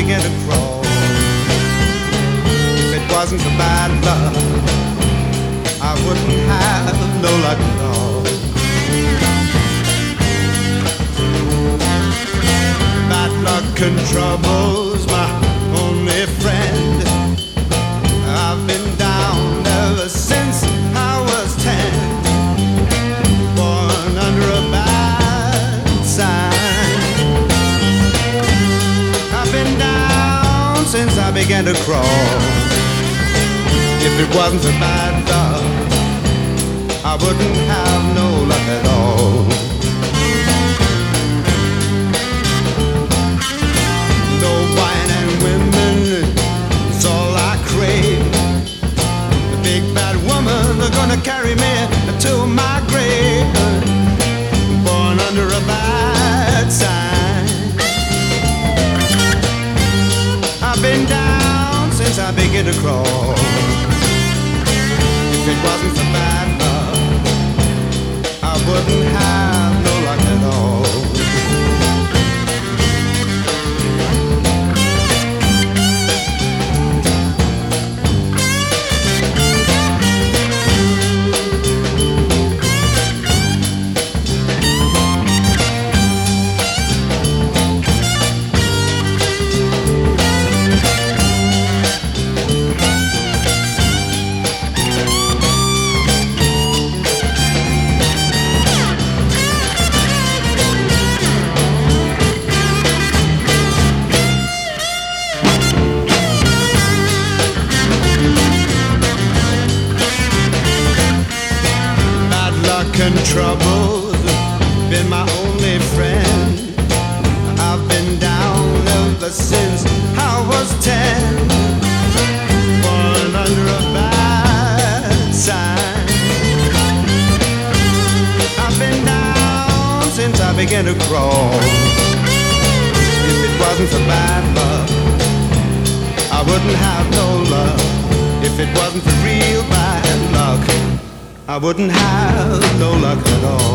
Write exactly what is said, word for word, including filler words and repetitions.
began to crawl. If it wasn't for bad luck, I wouldn't have no luck at all. Bad luck and trouble's my only friend. I've been down ever since I was ten, born under a bad sign. I've been down since I began to crawl. If it wasn't for bad luck, I wouldn't have no luck at all. No wine and women, it's all I crave. The big bad woman, they're gonna carry me to my grave, born under a bad sign. I've been down since I began to crawl. If it wasn't for bad luck, I wouldn't have no luck at all. And trouble's been my only friend. I've been down ever since I was ten, born under a bad sign. I've been down since I began to crawl. If it wasn't for bad luck, I wouldn't have no luck. If it wasn't for real bad luck, I wouldn't have no luck at all.